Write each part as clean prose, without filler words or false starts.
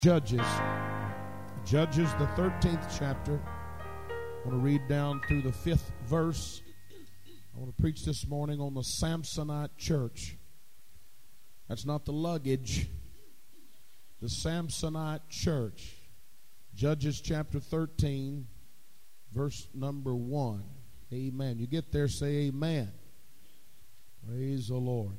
Judges, the 13th chapter. I want to read down through the 5th verse. I want to preach this morning on the Samsonite church. That's not the luggage. The Samsonite church. Judges chapter 13, verse number 1. Amen. You get there, say amen. Praise the Lord.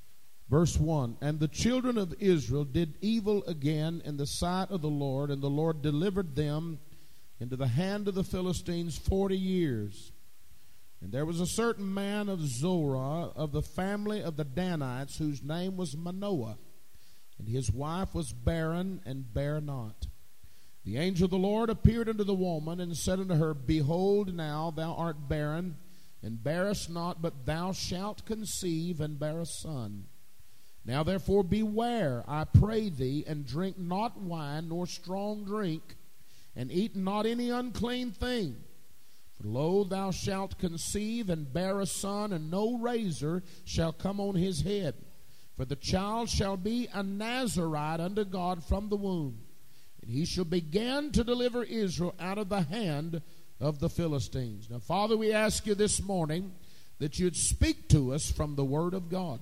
Verse 1, and the children of Israel did evil again in the sight of the Lord, and the Lord delivered them into the hand of the Philistines 40 years. And there was a certain man of Zorah, of the family of the Danites, whose name was Manoah, and his wife was barren and bare not. The angel of the Lord appeared unto the woman, and said unto her, Behold, now thou art barren, and bearest not, but thou shalt conceive, and bear a son. Now therefore beware, I pray thee, and drink not wine, nor strong drink, and eat not any unclean thing. For lo, thou shalt conceive, and bear a son, and no razor shall come on his head. For the child shall be a Nazarite unto God from the womb. And he shall begin to deliver Israel out of the hand of the Philistines. Now, Father, we ask you this morning that you'd speak to us from the Word of God.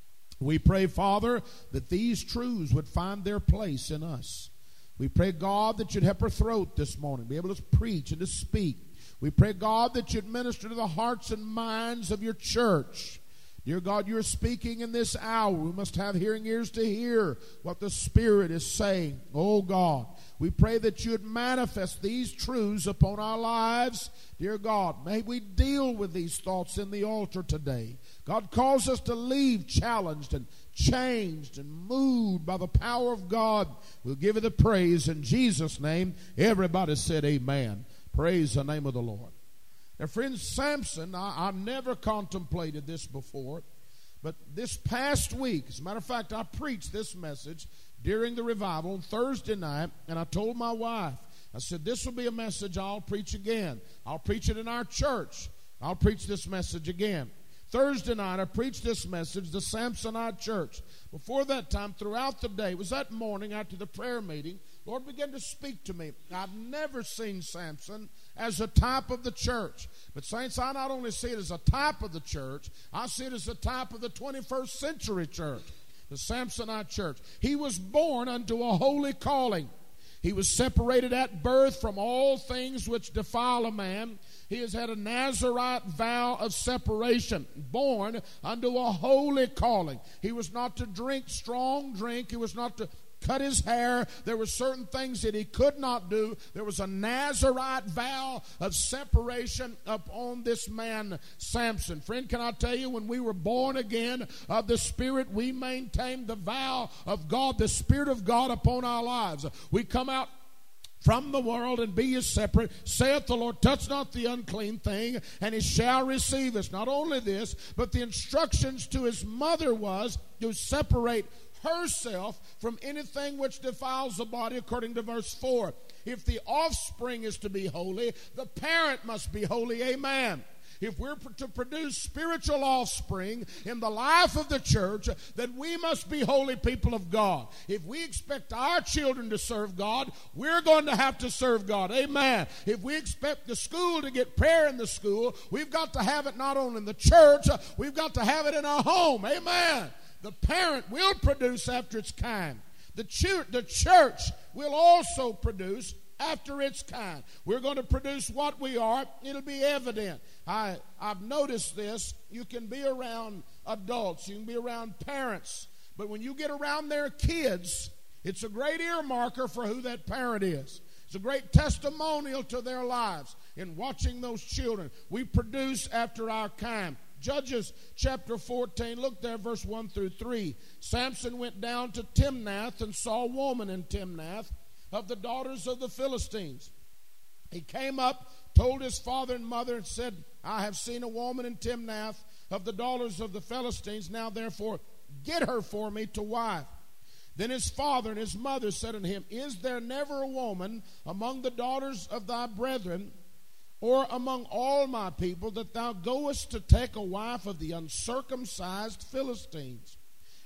We pray, Father, that these truths would find their place in us. We pray, God, that you'd help our throat this morning, be able to preach and to speak. We pray, God, that you'd minister to the hearts and minds of your church. Dear God, you're speaking in this hour. We must have hearing ears to hear what the Spirit is saying. Oh, God, we pray that you'd manifest these truths upon our lives. Dear God, may we deal with these thoughts in the altar today. God calls us to leave challenged and changed and moved by the power of God. We'll give you the praise in Jesus' name. Everybody said amen. Praise the name of the Lord. Now, friends, Samson, I never contemplated this before, but this past week, as a matter of fact, I preached this message during the revival on Thursday night, and I told my wife, I said, this will be a message I'll preach again. I'll preach it in our church. I'll preach this message again. Thursday night, I preached this message, the Samsonite church. Before that time, throughout the day, it was that morning after the prayer meeting, Lord began to speak to me. I've never seen Samson as a type of the church. But saints, I not only see it as a type of the church, I see it as a type of the 21st century church, the Samsonite church. He was born unto a holy calling. He was separated at birth from all things which defile a man. He has had a Nazarite vow of separation, born unto a holy calling. He was not to drink strong drink. He was not to cut his hair. There were certain things that he could not do. There was a Nazarite vow of separation upon this man, Samson. Friend, can I tell you, when we were born again of the Spirit, we maintained the vow of God, the Spirit of God upon our lives. We come out from the world and be ye separate, saith the Lord, touch not the unclean thing, and he shall receive us. Not only this, but the instructions to his mother was to separate herself from anything which defiles the body, according to verse 4. If the offspring is to be holy, the parent must be holy. Amen. If we're to produce spiritual offspring in the life of the church, then we must be holy people of God. If we expect our children to serve God, we're going to have to serve God. Amen. If we expect the school to get prayer in the school, we've got to have it not only in the church, we've got to have it in our home. Amen. The parent will produce after its kind. The church will also produce after its kind. We're going to produce what we are. It'll be evident. I've noticed this. You can be around adults. You can be around parents. But when you get around their kids, it's a great earmarker for who that parent is. It's a great testimonial to their lives in watching those children. We produce after our kind. Judges chapter 14, look there, verse 1 through 3. Samson went down to Timnath and saw a woman in Timnath of the daughters of the Philistines. He came up, told his father and mother, and said, I have seen a woman in Timnath of the daughters of the Philistines. Now therefore get her for me to wife. Then his father and his mother said unto him, Is there never a woman among the daughters of thy brethren, or among all my people, that thou goest to take a wife of the uncircumcised Philistines?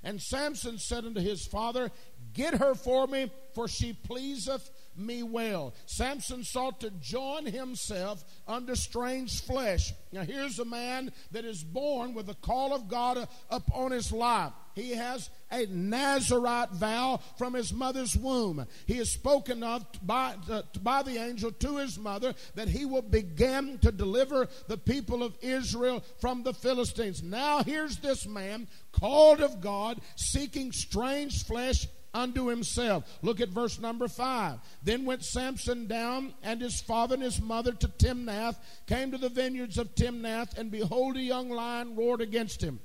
And Samson said unto his father, Get her for me, for she pleaseth me well. Samson sought to join himself under strange flesh. Now here's a man that is born with the call of God upon his life. He has a Nazirite vow from his mother's womb. He is spoken of by the angel to his mother that he will begin to deliver the people of Israel from the Philistines. Now here's this man called of God, seeking strange flesh unto himself. Look at verse number 5. Then went Samson down, and his father and his mother, to Timnath, came to the vineyards of Timnath, and behold, a young lion roared against him.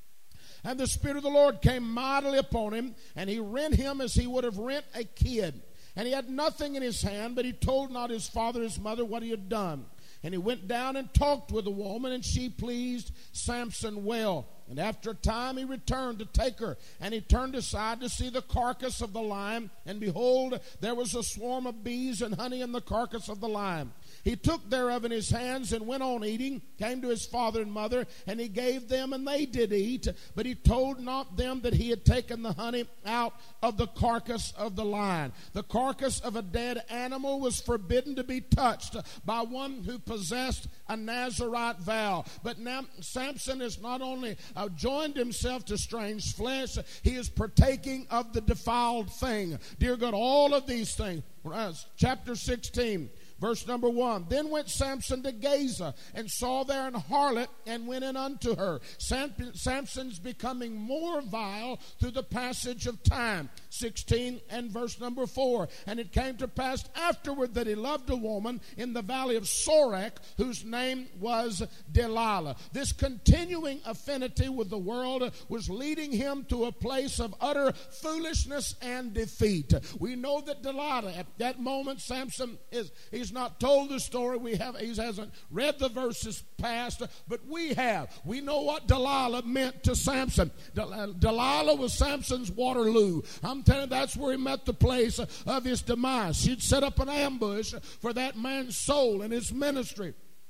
And the Spirit of the Lord came mightily upon him, and he rent him as he would have rent a kid. And he had nothing in his hand, but he told not his father and his mother what he had done. And he went down and talked with the woman, and she pleased Samson well. And after a time he returned to take her, and he turned aside to see the carcass of the lion, and behold, there was a swarm of bees and honey in the carcass of the lion. He took thereof in his hands and went on eating, came to his father and mother, and he gave them, and they did eat. But he told not them that he had taken the honey out of the carcass of the lion. The carcass of a dead animal was forbidden to be touched by one who possessed a Nazirite vow. But now Samson is not only joined himself to strange flesh, he is partaking of the defiled thing. Dear God, all of these things. Chapter 16. Verse number 1. Then went Samson to Gaza, and saw there an harlot, and went in unto her. Samson's becoming more vile through the passage of time. 16 and verse number 4. And it came to pass afterward that he loved a woman in the valley of Sorek, whose name was Delilah. This continuing affinity with the world was leading him to a place of utter foolishness and defeat. We know that Delilah, at that moment, Samson he's not told the story. He hasn't read the verses past, but we have. We know what Delilah meant to Samson. Delilah was Samson's Waterloo. I'm telling you, that's where he met the place of his demise. She'd set up an ambush for that man's soul and his ministry.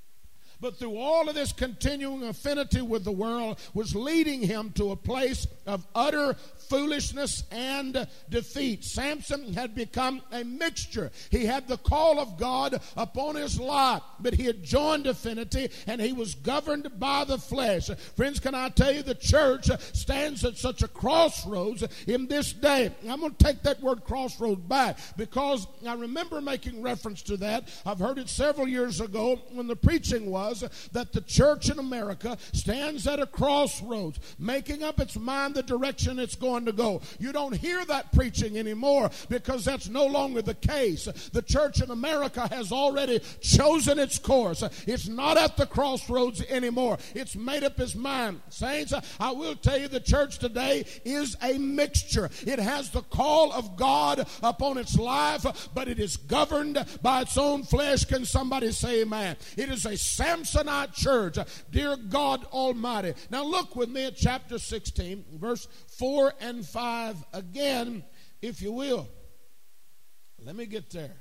But through all of this continuing affinity with the world was leading him to a place of utter foolishness and defeat. Samson had become a mixture. He had the call of God upon his life, but he had joined affinity and he was governed by the flesh. Friends, can I tell you, the church stands at such a crossroads in this day. I'm going to take that word crossroads back because I remember making reference to that. I've heard it several years ago when the preaching was that the church in America stands at a crossroads, making up its mind the direction it's going to go. You don't hear that preaching anymore because that's no longer the case. The church in America has already chosen its course. It's not at the crossroads anymore. It's made up its mind. Saints, I will tell you, the church today is a mixture. It has the call of God upon its life, but it is governed by its own flesh. Can somebody say amen? It is a Samsonite church. Dear God Almighty. Now look with me at chapter 16, verse 4 and 5 again, if you will. Let me get there.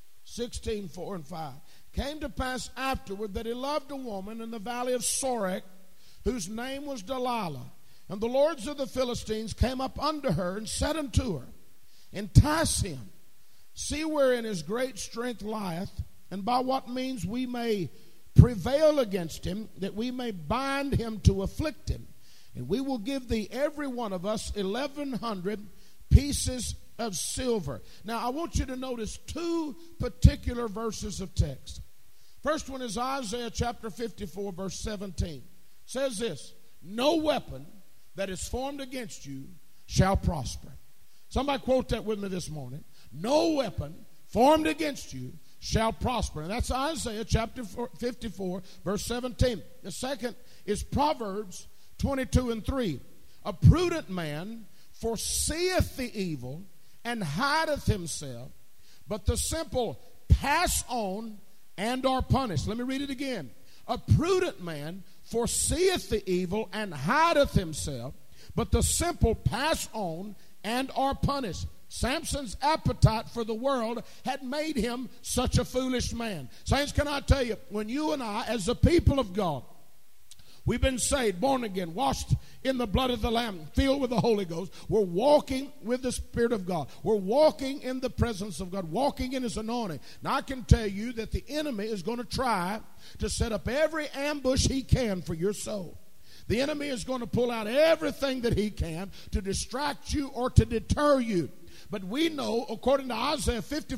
16, 4 and 5. Came to pass afterward that he loved a woman in the valley of Sorek, whose name was Delilah. And the lords of the Philistines came up unto her and said unto her, Entice him, see wherein his great strength lieth, and by what means we may prevail against him, that we may bind him to afflict him. And we will give thee every one of us 1,100 pieces of silver. Now I want you to notice two particular verses of text. First one is Isaiah chapter 54 verse 17. It says this, No weapon that is formed against you shall prosper. Somebody quote that with me this morning. No weapon formed against you shall prosper. And that's Isaiah chapter 54 verse 17. The second is Proverbs 22 and 3. A prudent man foreseeth the evil and hideth himself, but the simple pass on and are punished. Let me read it again. A prudent man foreseeth the evil and hideth himself, but the simple pass on and are punished. Samson's appetite for the world had made him such a foolish man. Saints, can I tell you, when you and I, as the people of God, We've been saved, born again, washed in the blood of the Lamb, filled with the Holy Ghost. We're walking with the Spirit of God. We're walking in the presence of God, walking in His anointing. Now, I can tell you that the enemy is going to try to set up every ambush he can for your soul. The enemy is going to pull out everything that he can to distract you or to deter you. But we know, according to Isaiah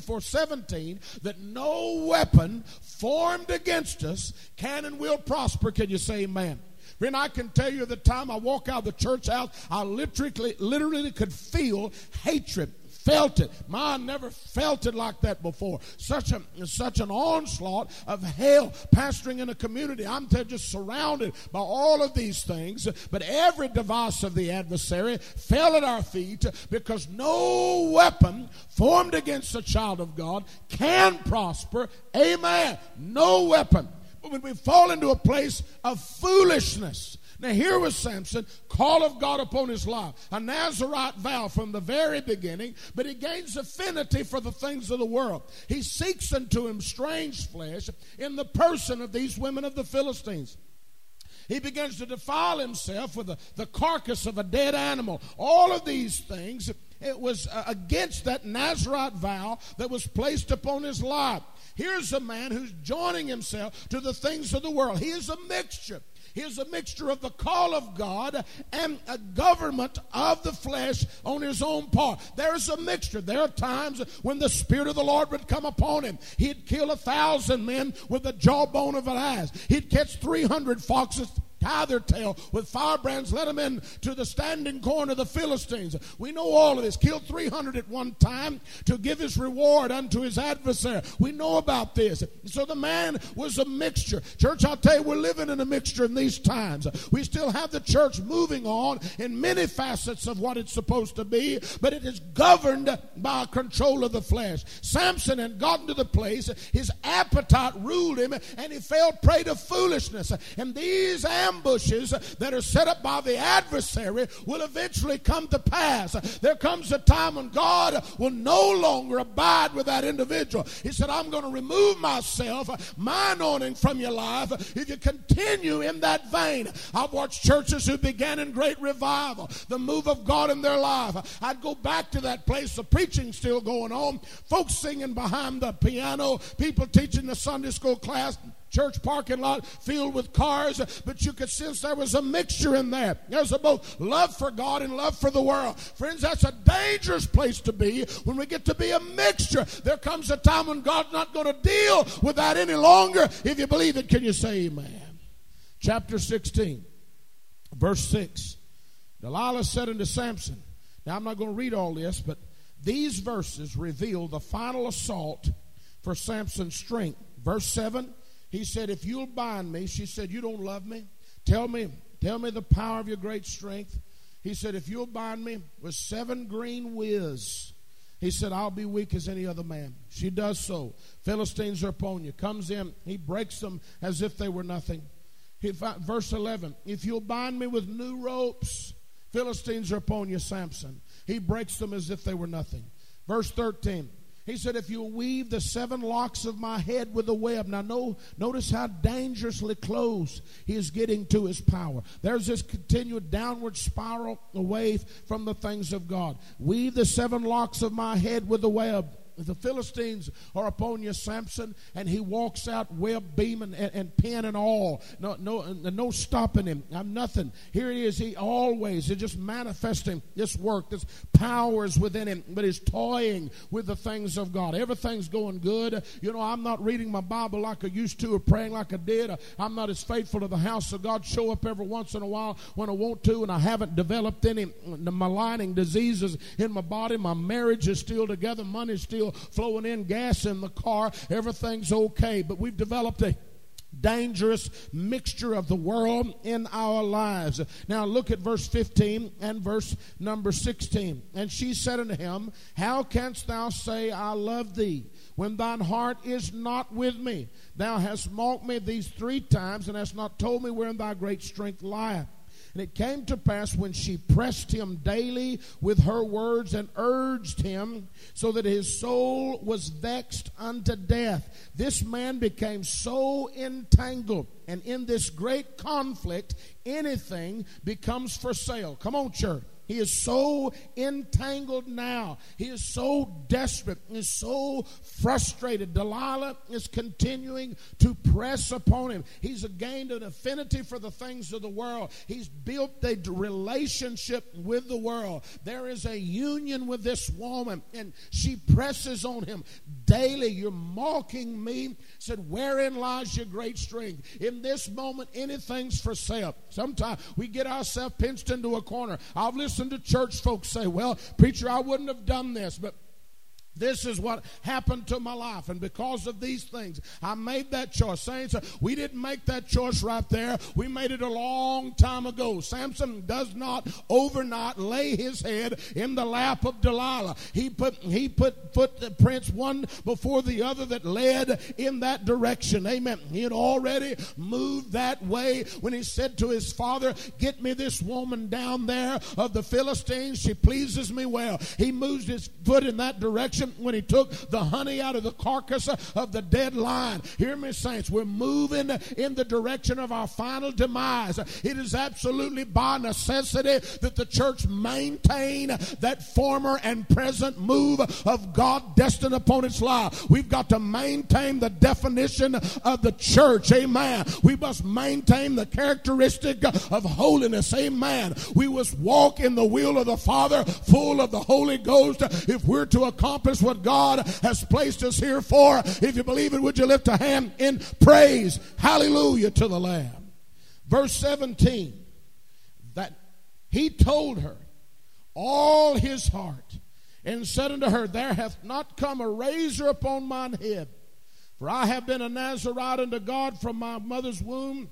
54:17, that no weapon formed against us can and will prosper. Can you say amen? Friend, I can tell you the time I walk out of the church house, I literally could feel hatred. Felt it. I never felt it like that before. Such an onslaught of hell pastoring in a community. I'm just surrounded by all of these things. But every device of the adversary fell at our feet because no weapon formed against a child of God can prosper. Amen. No weapon. But when we fall into a place of foolishness. Now here was Samson, call of God upon his life, a Nazirite vow from the very beginning, but he gains affinity for the things of the world. He seeks unto him strange flesh in the person of these women of the Philistines. He begins to defile himself with the carcass of a dead animal. All of these things, it was against that Nazirite vow that was placed upon his life. Here's a man who's joining himself to the things of the world. He is a mixture. Here's a mixture of the call of God and a government of the flesh on his own part. There's a mixture. There are times when the Spirit of the Lord would come upon him. He'd kill 1,000 men with the jawbone of an ass. He'd catch 300 foxes, tie their tail with firebrands, let them in to the standing corn of the Philistines. We know all of this. Killed 300 at one time to give his reward unto his adversary. We know about this. So the man was a mixture. Church, I'll tell you, we're living in a mixture in these times. We still have the church moving on in many facets of what it's supposed to be, but it is governed by control of the flesh. Samson had gotten to the place, his appetite ruled him, and he fell prey to foolishness. And these ambushes that are set up by the adversary will eventually come to pass. There comes a time when God will no longer abide with that individual. He said, I'm going to remove myself, my anointing from your life if you continue in that vein. I've watched churches who began in great revival, the move of God in their life. I'd go back to that place, the preaching's still going on, folks singing behind the piano, people teaching the Sunday school class, church parking lot filled with cars, but you could sense there was a mixture in there. There's both love for God and love for the world. Friends, that's a dangerous place to be when we get to be a mixture. There comes a time when God's not going to deal with that any longer. If you believe it, can you say amen? Chapter 16, verse 6. Delilah said unto Samson, now I'm not going to read all this, but these verses reveal the final assault for Samson's strength. Verse 7, he said, if you'll bind me, she said, you don't love me. Tell me the power of your great strength. He said, if you'll bind me with 7 green withs, he said, I'll be weak as any other man. She does so. Philistines are upon you. Comes in, he breaks them as if they were nothing. Verse 11, if you'll bind me with new ropes, Philistines are upon you, Samson. He breaks them as if they were nothing. Verse 13, he said, if you'll weave the 7 locks of my head with a web. Now, notice how dangerously close he is getting to his power. There's this continued downward spiral away from the things of God. Weave the 7 locks of my head with a web. The Philistines are upon you, Samson, and he walks out web, beam, and pin and all. No stopping him. I'm nothing. Here he is. He's just manifesting this work. This power is within him, but he's toying with the things of God. Everything's going good. You know, I'm not reading my Bible like I used to or praying like I did. I'm not as faithful to the house of God. Show up every once in a while when I want to, and I haven't developed any maligning diseases in my body. My marriage is still together. Money's still flowing in, gas in the car, everything's okay. But we've developed a dangerous mixture of the world in our lives. Now look at verse 15 and verse number 16. And she said unto him, how canst thou say, I love thee, when thine heart is not with me? Thou hast mocked me these 3 times, and hast not told me wherein thy great strength lieth. And it came to pass when she pressed him daily with her words and urged him, so that his soul was vexed unto death. This man became so entangled, and in this great conflict, anything becomes for sale. Come on, church. He is so entangled now. He is so desperate. He is so frustrated. Delilah is continuing to press upon him. He's gained an affinity for the things of the world. He's built a relationship with the world. There is a union with this woman, and she presses on him daily. You're mocking me. Said, wherein lies your great strength? In this moment, anything's for sale. Sometimes we get ourselves pinched into a corner. I've listened to church folks say, well, preacher, I wouldn't have done this, but this is what happened to my life, and because of these things, I made that choice. Saints, we didn't make that choice right there. We made it a long time ago. Samson does not overnight lay his head in the lap of Delilah. He put footprints one before the other that led in that direction. Amen. He had already moved that way when he said to his father, get me this woman down there of the Philistines. She pleases me well. He moves his foot in that direction when he took the honey out of the carcass of the dead lion. Hear me, saints, we're moving in the direction of our final demise. It is absolutely by necessity that the church maintain that former and present move of God destined upon its life. We've got to maintain the definition of the church. Amen. We must maintain the characteristic of holiness. Amen. We must walk in the will of the Father, full of the Holy Ghost, if we're to accomplish what God has placed us here for. If you believe it, would you lift a hand in praise? Hallelujah to the Lamb. Verse 17, that he told her all his heart, and said unto her, there hath not come a razor upon mine head, for I have been a Nazarite unto God from my mother's womb.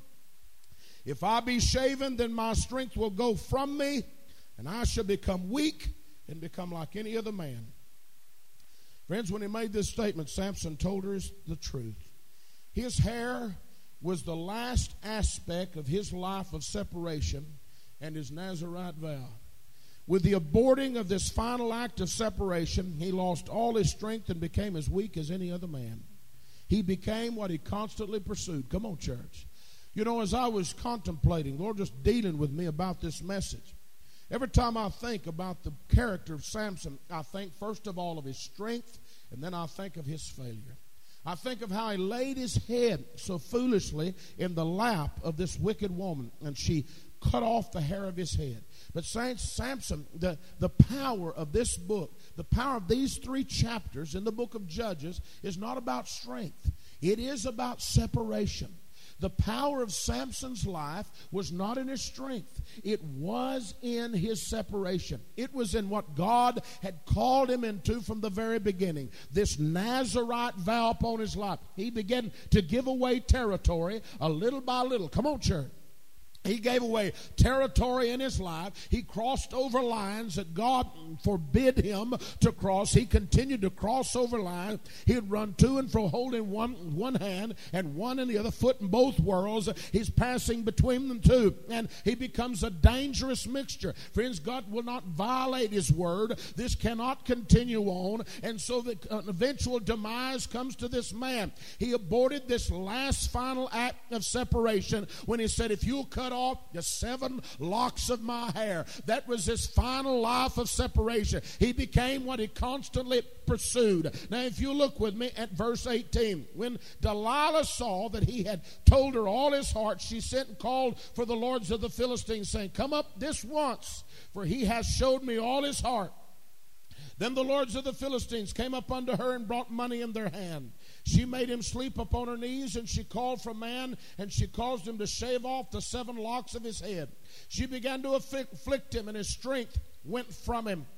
If I be shaven, then my strength will go from me, and I shall become weak and become like any other man. Friends, when he made this statement, Samson told her the truth. His hair was the last aspect of his life of separation and his Nazarite vow. With the aborting of this final act of separation, he lost all his strength and became as weak as any other man. He became what he constantly pursued. Come on, church. You know, as I was contemplating, the Lord just dealing with me about this message, every time I think about the character of Samson, I think first of all of his strength, and then I think of his failure. I think of how he laid his head so foolishly in the lap of this wicked woman, and she cut off the hair of his head. But saints, Samson, the power of this book, the power of these 3 chapters in the book of Judges is not about strength. It is about separation. The power of Samson's life was not in his strength. It was in his separation. It was in what God had called him into from the very beginning. This Nazarite vow upon his life. He began to give away territory a little by little. Come on, church. He gave away territory in his life. He crossed over lines that God forbid him to cross. He continued to cross over lines. He'd run to and fro holding one hand and one in the other, foot in both worlds. He's passing between them two. And he becomes a dangerous mixture. Friends, God will not violate his word. This cannot continue on. And so the eventual demise comes to this man. He aborted this last final act of separation when he said, if you'll cut off the 7 locks of my hair. That was his final life of separation. He became what he constantly pursued. Now, if you look with me at verse 18, when Delilah saw that he had told her all his heart, she sent and called for the lords of the Philistines, saying, come up this once, for he has showed me all his heart. Then the lords of the Philistines came up unto her and brought money in their hand. She made him sleep upon her knees, and she called for man, and she caused him to shave off the 7 locks of his head. She began to afflict him, and his strength went from him.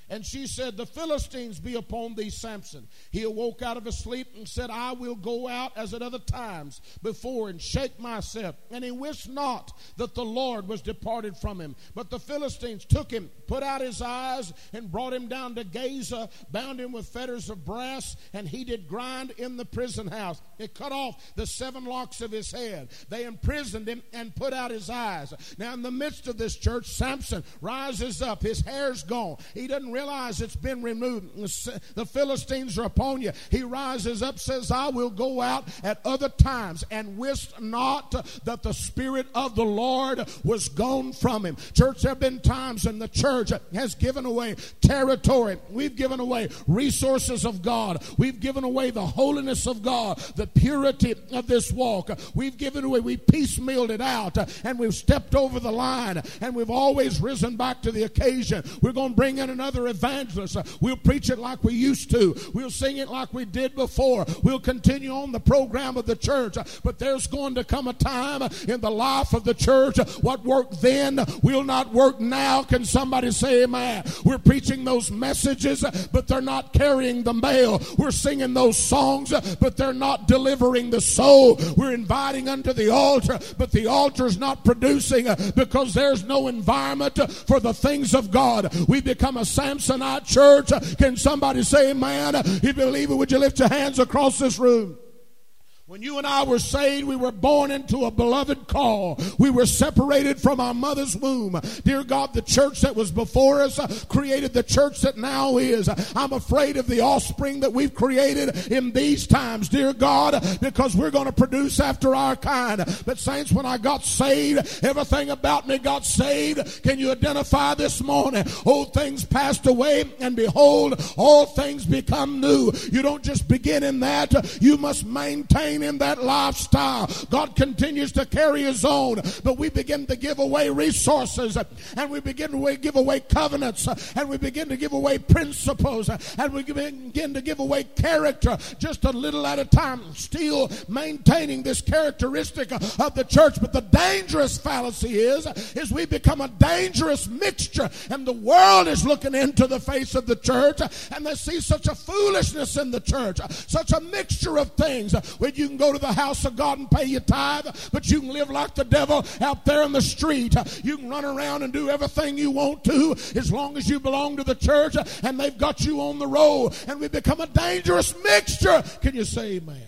And she said, the Philistines be upon thee, Samson. He awoke out of his sleep and said, I will go out as at other times before and shake myself. And he wist not that the Lord was departed from him. But the Philistines took him, put out his eyes, and brought him down to Gaza, bound him with fetters of brass, and he did grind in the prison house. It cut off the 7 locks of his head. They imprisoned him and put out his eyes. Now in the midst of this church, Samson rises up. His hair's gone. He doesn't realize it's been removed. The Philistines are upon you. He rises up, says, I will go out at other times, and wist not that the Spirit of the Lord was gone from him. Church, there have been times when the church has given away territory. We've given away resources of God. We've given away the holiness of God, the purity of this walk. We've given away, we piecemealed it out, and we've stepped over the line, and we've always risen back to the occasion. We're going to bring in another evangelist. We'll preach it like we used to. We'll sing it like we did before. We'll continue on the program of the church. But there's going to come a time in the life of the church, what worked then will not work now. Can somebody say amen? We're preaching those messages, but they're not carrying the mail. We're singing those songs, but they're not delivering the soul. We're inviting unto the altar, but the altar's not producing because there's no environment for the things of God. We become a Samsonite church. Can somebody say amen? If you believe it, would you lift your hands across this room? When you and I were saved, we were born into a beloved call. We were separated from our mother's womb. Dear God, the church that was before us created the church that now is. I'm afraid of the offspring that we've created in these times, dear God, because we're going to produce after our kind. But saints, when I got saved, everything about me got saved. Can you identify this morning? Old things passed away, and behold, all things become new. You don't just begin in that. You must maintain in that lifestyle. God continues to carry his own, but we begin to give away resources, and we begin to give away covenants, and we begin to give away principles, and we begin to give away character just a little at a time, still maintaining this characteristic of the church. But the dangerous fallacy is we become a dangerous mixture, and the world is looking into the face of the church, and they see such a foolishness in the church, such a mixture of things. When you can go to the house of God and pay your tithe, but you can live like the devil out there in the street. You can run around and do everything you want to as long as you belong to the church, and they've got you on the roll, and we become a dangerous mixture. Can you say amen?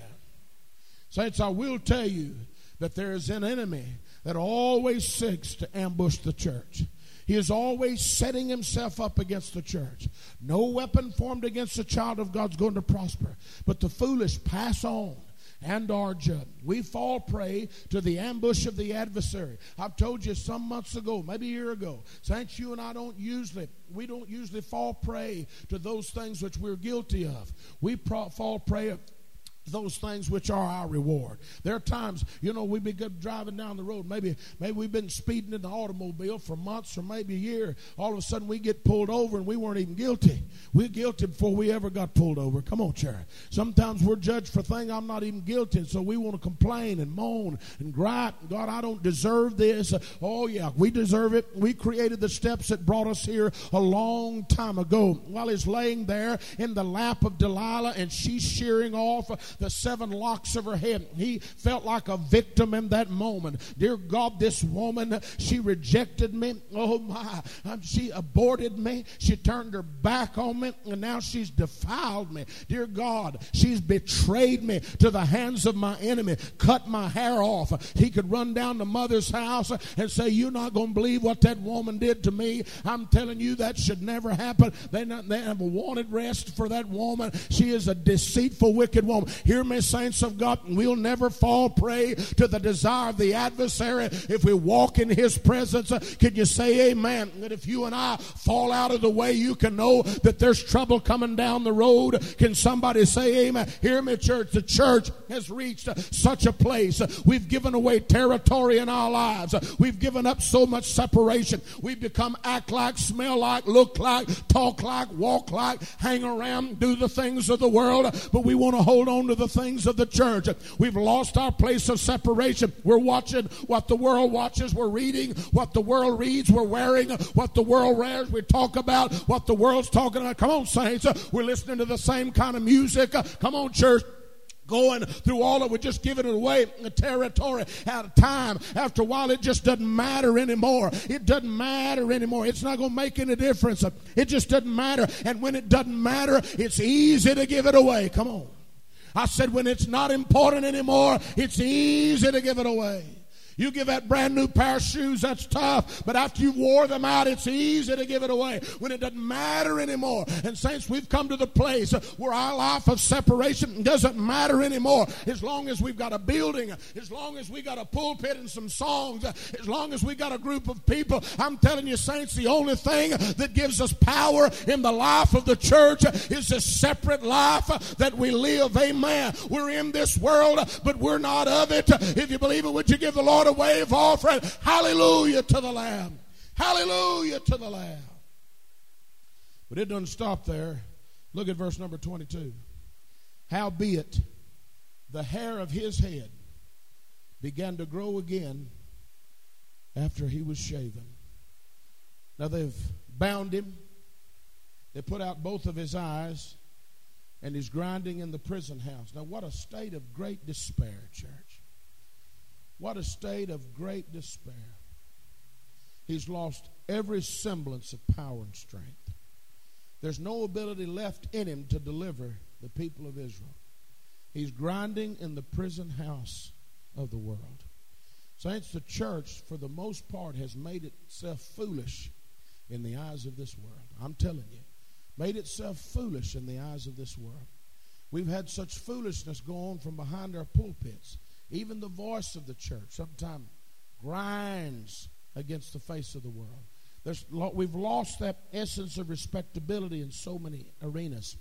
Saints, I will tell you that there is an enemy that always seeks to ambush the church. He is always setting himself up against the church. No weapon formed against the child of God is going to prosper, but the foolish pass on and are judged. We fall prey to the ambush of the adversary. I've told you some months ago, maybe a year ago, saints, you and I don't usually fall prey to those things which we're guilty of. We fall prey of those things which are our reward. There are times, we've been driving down the road. Maybe we've been speeding in the automobile for months or maybe a year. All of a sudden we get pulled over and we weren't even guilty. We're guilty before we ever got pulled over. Come on, church. Sometimes we're judged for things I'm not even guilty, and so we want to complain and moan and gripe. God, I don't deserve this. Oh, yeah, we deserve it. We created the steps that brought us here a long time ago. While he's laying there in the lap of Delilah and she's shearing off the 7 locks of her head, he felt like a victim in that moment. Dear God, this woman, she rejected me. Oh my, she aborted me. She turned her back on me, and now she's defiled me. Dear God, she's betrayed me to the hands of my enemy, cut my hair off. He could run down to mother's house and say, you're not going to believe what that woman did to me. I'm telling you, that should never happen. They have a wanted rest for that woman. She is a deceitful, wicked woman. Hear me, saints of God, we'll never fall prey to the desire of the adversary if we walk in his presence. Can you say amen? That if you and I fall out of the way, you can know that there's trouble coming down the road. Can somebody say amen? Hear me, church. The church has reached such a place. We've given away territory in our lives. We've given up so much separation. We've become act like, smell like, look like, talk like, walk like, hang around, do the things of the world, but we want to hold on to to the things of the church. We've lost our place of separation. We're watching what the world watches. We're reading what the world reads. We're wearing what the world wears. We talk about what the world's talking about. Come on, saints. We're listening to the same kind of music. Come on, church. Going through all of it, just giving it away territory out of time. After a while, it just doesn't matter anymore. It doesn't matter anymore. It's not going to make any difference. It just doesn't matter. And when it doesn't matter, it's easy to give it away. Come on. I said when it's not important anymore, it's easy to give it away. You give that brand new pair of shoes, that's tough. But after you wore them out, it's easy to give it away when it doesn't matter anymore. And saints, we've come to the place where our life of separation doesn't matter anymore. As long as we've got a building, as long as we got a pulpit and some songs, as long as we got a group of people, I'm telling you, saints, the only thing that gives us power in the life of the church is this separate life that we live. Amen. We're in this world, but we're not of it. If you believe it, would you give the Lord a wave offering? Hallelujah to the Lamb. Hallelujah to the Lamb. But it doesn't stop there. Look at verse number 22. Howbeit the hair of his head began to grow again after he was shaven. Now they've bound him. They put out both of his eyes, and he's grinding in the prison house. Now what a state of great despair, church. What a state of great despair. He's lost every semblance of power and strength. There's no ability left in him to deliver the people of Israel. He's grinding in the prison house of the world. Saints, the church, for the most part, has made itself foolish in the eyes of this world. I'm telling you, made itself foolish in the eyes of this world. We've had such foolishness go on from behind our pulpits. Even the voice of the church sometimes grinds against the face of the world. We've lost that essence of respectability in so many arenas.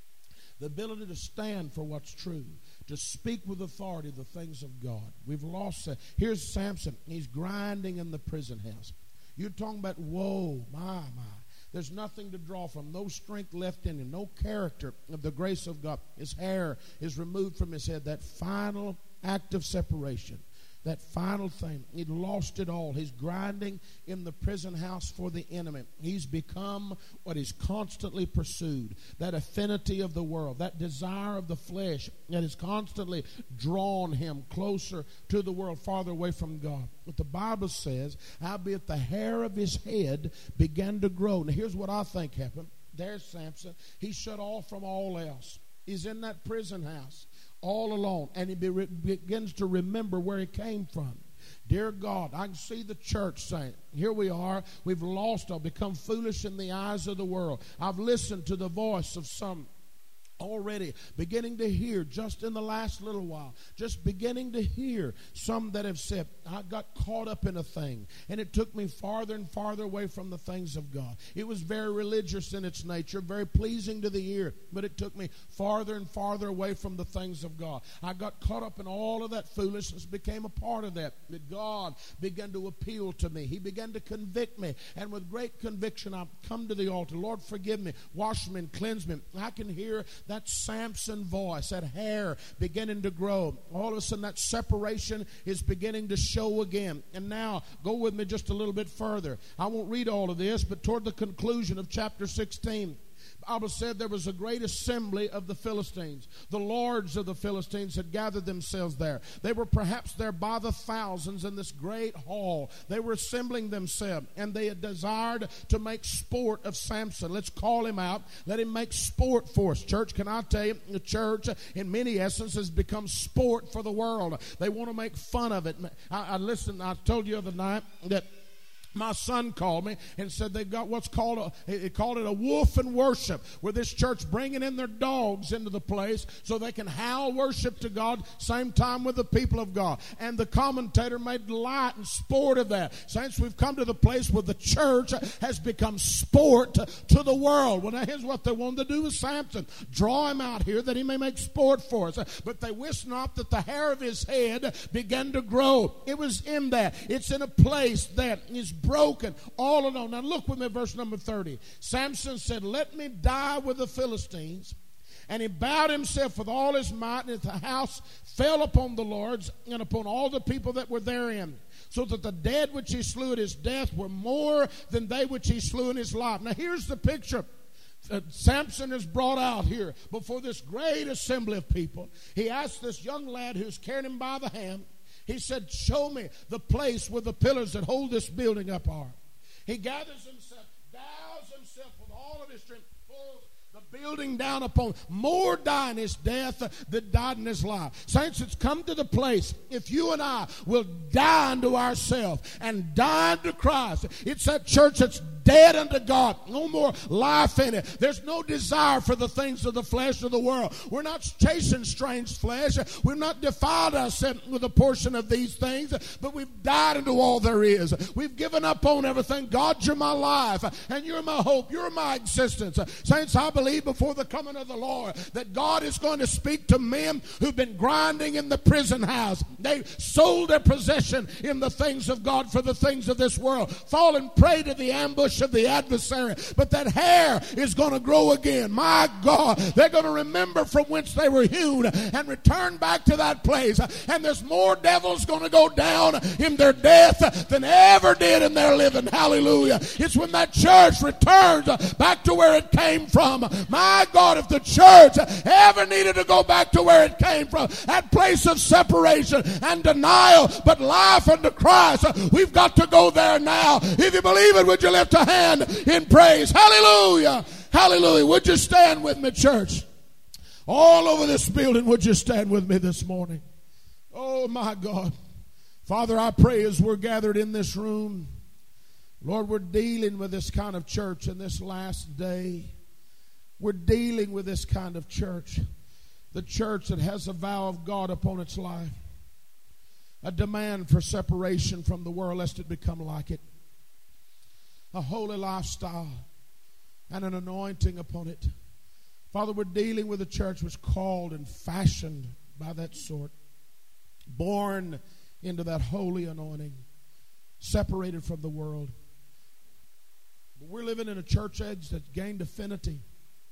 The ability to stand for what's true, to speak with authority the things of God. We've lost that. Here's Samson. He's grinding in the prison house. You're talking about, whoa, my. There's nothing to draw from, no strength left in him, no character of the grace of God. His hair is removed from his head. That final act of separation, that final thing, he lost it all. He's grinding in the prison house for the enemy. He's become what is constantly pursued, that affinity of the world, that desire of the flesh that has constantly drawn him closer to the world, farther away from God. But the Bible says, howbeit the hair of his head began to grow. Now here's what I think happened. There's Samson. He's shut off from all else. He's in that prison house all alone, and he begins to remember where he came from. Dear God, I can see the church saying, here we are, we've lost all, become foolish in the eyes of the world. I've listened to the voice of some already beginning to hear, just in the last little while, just beginning to hear some that have said, I got caught up in a thing, and it took me farther and farther away from the things of God. It was very religious in its nature, very pleasing to the ear, but it took me farther and farther away from the things of God. I got caught up in all of that foolishness, became a part of that. That God began to appeal to me. He began to convict me, and with great conviction I've come to the altar. Lord, forgive me, wash me and cleanse me. I can hear that Samson voice, that hair beginning to grow. All of a sudden that separation is beginning to show again. And now, go with me just a little bit further. I won't read all of this, but toward the conclusion of chapter 16, the Bible said there was a great assembly of the Philistines. The lords of the Philistines had gathered themselves there. They were perhaps there by the thousands in this great hall. They were assembling themselves, and they had desired to make sport of Samson. Let's call him out. Let him make sport for us. Church, can I tell you, the church, in many essences, has become sport for the world. They want to make fun of it. I told you the other night that my son called me and said they've got what's called a wolf and worship, where this church bringing in their dogs into the place so they can howl worship to God same time with the people of God. And the commentator made light and sport of that. Saints, we've come to the place where the church has become sport to the world. Well, now here's what they wanted to do with Samson. Draw him out here that he may make sport for us. But they wist not that the hair of his head began to grow. It was in that. It's in a place that is broken, all alone. Now look with me at verse number 30. Samson said, let me die with the Philistines, And he bowed himself with all his might, and the house fell upon the lords and upon all the people that were therein, so that the dead which he slew at his death were more than they which he slew in his life. Now here's the picture. Samson is brought out here before this great assembly of people. He asked this young lad who's carrying him by the hand, he said, show me the place where the pillars that hold this building up are. He gathers himself, dows himself with all of his strength, pulls the building down upon. More die in his death than died in his life. Saints, it's come to the place, if you and I will die unto ourselves and die unto Christ, it's that church that's dead unto God. No more life in it. There's no desire for the things of the flesh of the world. We're not chasing strange flesh. We've not defiled ourselves with a portion of these things, but we've died unto all there is. We've given up on everything. God, you're my life, and you're my hope. You're my existence. Saints, I believe before the coming of the Lord that God is going to speak to men who've been grinding in the prison house. They sold their possession in the things of God for the things of this world, fallen prey to the ambush of the adversary. But that hair is going to grow again. My God, they're going to remember from whence they were hewn and return back to that place. And there's more devils going to go down in their death than ever did in their living. Hallelujah. It's when that church returns back to where it came from. My God, if the church ever needed to go back to where it came from, that place of separation and denial, but life unto Christ, we've got to go there now. If you believe it, would you lift a hand in praise? Hallelujah. Hallelujah. Would you stand with me, church? All over this building, would you stand with me this morning? Oh, my God. Father, I pray as we're gathered in this room, Lord, we're dealing with this kind of church in this last day. We're dealing with this kind of church. The church that has a vow of God upon its life. A demand for separation from the world lest it become like it. A holy lifestyle and an anointing upon it. Father, we're dealing with a church which was called and fashioned by that sort. Born into that holy anointing. Separated from the world. But we're living in a church age that's gained affinity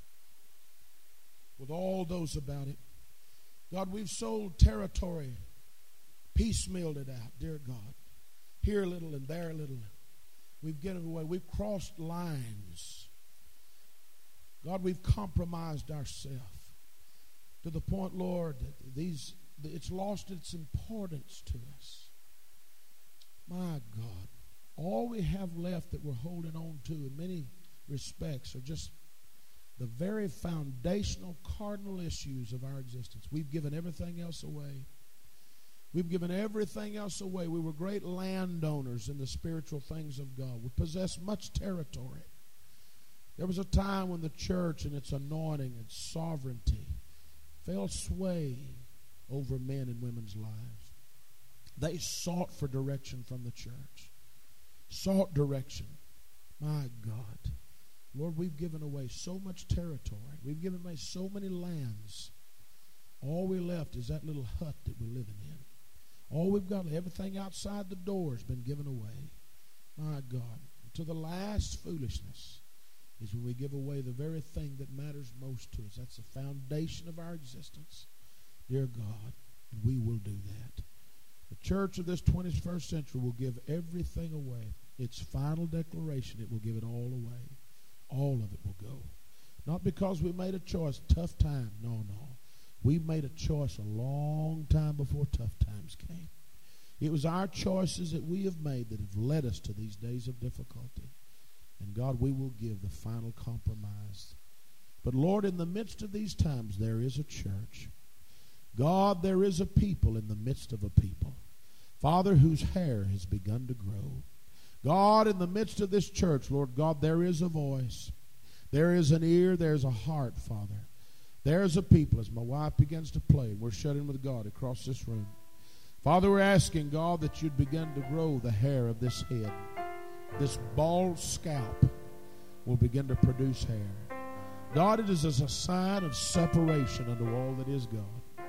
with all those about it. God, we've sold territory, piecemealed it out, dear God. Here a little and there a little. We've given away. We've crossed lines. God, we've compromised ourselves to the point, Lord, that it's lost its importance to us. My God, all we have left that we're holding on to in many respects are just the very foundational cardinal issues of our existence. We've given everything else away. We've given everything else away. We were great landowners in the spiritual things of God. We possessed much territory. There was a time when the church and its anointing and sovereignty fell sway over men and women's lives. They sought for direction from the church. Sought direction. My God. Lord, we've given away so much territory. We've given away so many lands. All we left is that little hut that we're living in. All we've got, everything outside the door has been given away. My God. To the last foolishness is when we give away the very thing that matters most to us. That's the foundation of our existence. Dear God, and we will do that. The church of this 21st century will give everything away. Its final declaration, it will give it all away. All of it will go. Not because we made a choice, tough time. No. We made a choice a long time before tough times came. It was our choices that we have made that have led us to these days of difficulty. And God, we will give the final compromise. But Lord, in the midst of these times, there is a church. God, there is a people in the midst of a people. Father, whose hair has begun to grow. God, in the midst of this church, Lord God, there is a voice. There is an ear. There's a heart, Father. There's a people, as my wife begins to play, and we're shut in with God across this room. Father, we're asking, God, that you'd begin to grow the hair of this head. This bald scalp will begin to produce hair. God, it is as a sign of separation unto all that is God.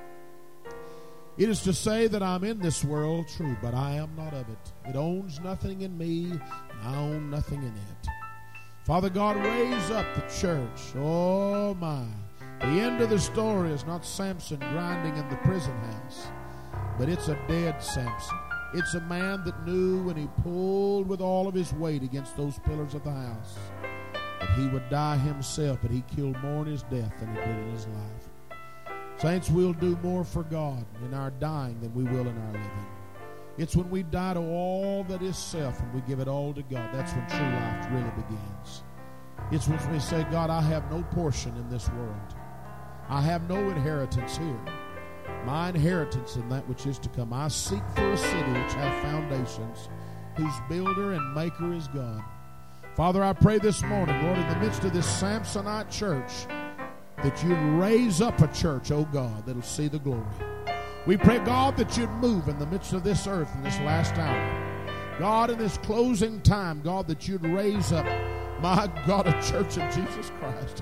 It is to say that I'm in this world, true, but I am not of it. It owns nothing in me, and I own nothing in it. Father God, raise up the church. Oh, my. The end of the story is not Samson grinding in the prison house, but it's a dead Samson. It's a man that knew when he pulled with all of his weight against those pillars of the house that he would die himself, but he killed more in his death than he did in his life. Saints, we'll do more for God in our dying than we will in our living. It's when we die to all that is self and we give it all to God. That's when true life really begins. It's when we say, God, I have no portion in this world. I have no inheritance here. My inheritance in that which is to come. I seek for a city which hath foundations, whose builder and maker is God. Father, I pray this morning, Lord, in the midst of this Samsonite church, that you'd raise up a church, oh God, that'll see the glory. We pray, God, that you'd move in the midst of this earth in this last hour. God, in this closing time, God, that you'd raise up, my God, a church of Jesus Christ.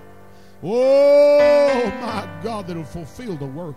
Oh, my God, that'll fulfill the work.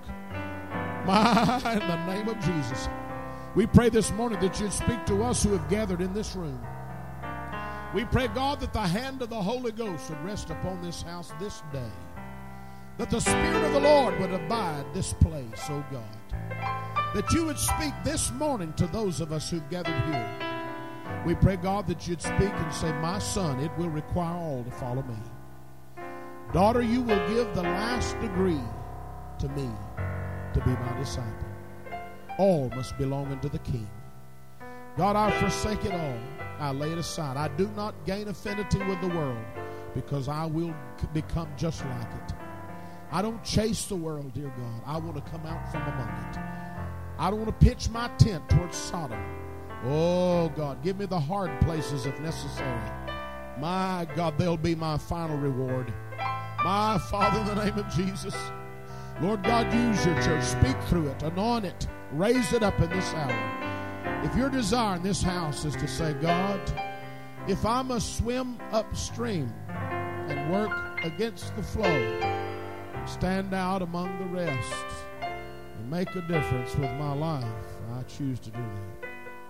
In the name of Jesus. We pray this morning that you'd speak to us who have gathered in this room. We pray, God, that the hand of the Holy Ghost would rest upon this house this day. That the Spirit of the Lord would abide this place, oh God. That you would speak this morning to those of us who've gathered here. We pray, God, that you'd speak and say, my son, it will require all to follow me. Daughter, you will give the last degree to me to be my disciple. All must belong unto the King. God, I forsake it all. I lay it aside. I do not gain affinity with the world because I will become just like it. I don't chase the world, dear God. I want to come out from among it. I don't want to pitch my tent towards Sodom. Oh, God, give me the hard places if necessary. My God, they'll be my final reward. My Father, in the name of Jesus, Lord God, use your church. Speak through it. Anoint it. Raise it up in this hour. If your desire in this house is to say, God, if I must swim upstream and work against the flow, and stand out among the rest and make a difference with my life, I choose to do that.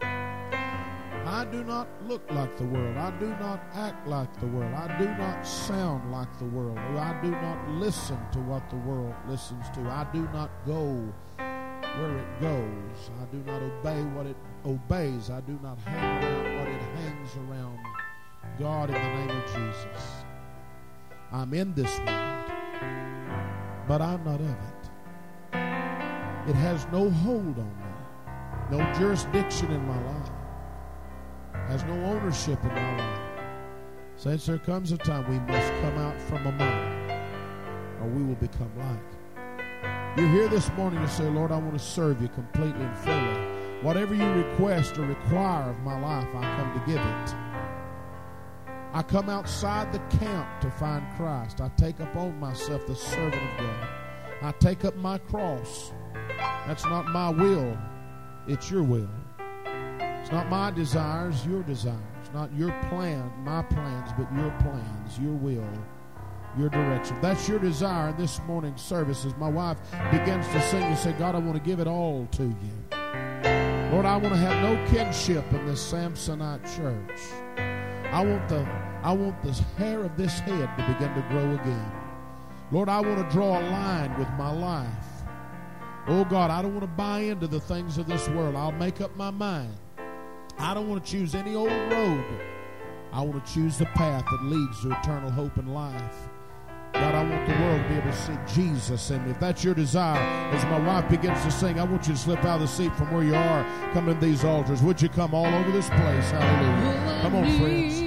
I do not look like the world. I do not act like the world. I do not sound like the world. I do not listen to what the world listens to. I do not go where it goes. I do not obey what it obeys. I do not hang around what it hangs around. God, in the name of Jesus, I'm in this world, but I'm not of it. It has no hold on me, no jurisdiction in my life, has no ownership in my life. Saints, there comes a time we must come out from among, or we will become like. You're here this morning to say, Lord, I want to serve you completely and fully. Whatever you request or require of my life, I come to give it. I come outside the camp to find Christ. I take upon myself the servant of God. I take up my cross. That's not my will. It's your will. It's not my desires, your desires. Not your plan, my plans, but your plans, your will, your direction. That's your desire in this morning's service as my wife begins to sing and say, God, I want to give it all to you. Lord, I want to have no kinship in this Samsonite church. I want the hair of this head to begin to grow again. Lord, I want to draw a line with my life. Oh, God, I don't want to buy into the things of this world. I'll make up my mind. I don't want to choose any old road. I want to choose the path that leads to eternal hope and life. God, I want the world to be able to see Jesus in me. If that's your desire, as my wife begins to sing, I want you to slip out of the seat from where you are. Come to these altars. Would you come all over this place? Hallelujah. Come on, friends.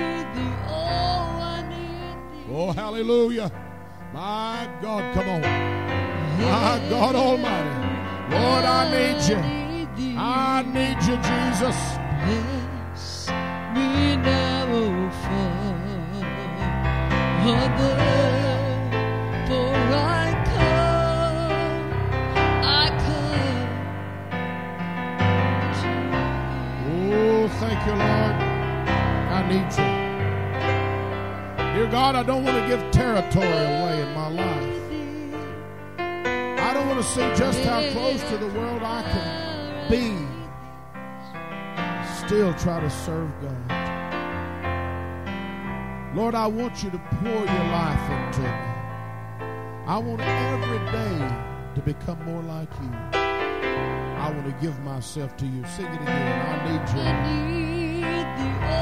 Oh, hallelujah. My God, come on. My God Almighty. Lord, I need you. I need you, Jesus. Bless me now, O Father, for I come to you. Oh, thank you, Lord. I need you. Dear God, I don't want to give territory away in my life. I don't want to see just how close to the world I can be. Still try to serve God. Lord, I want you to pour your life into me. I want every day to become more like you. I want to give myself to you. Sing it again. I need you. I need thee,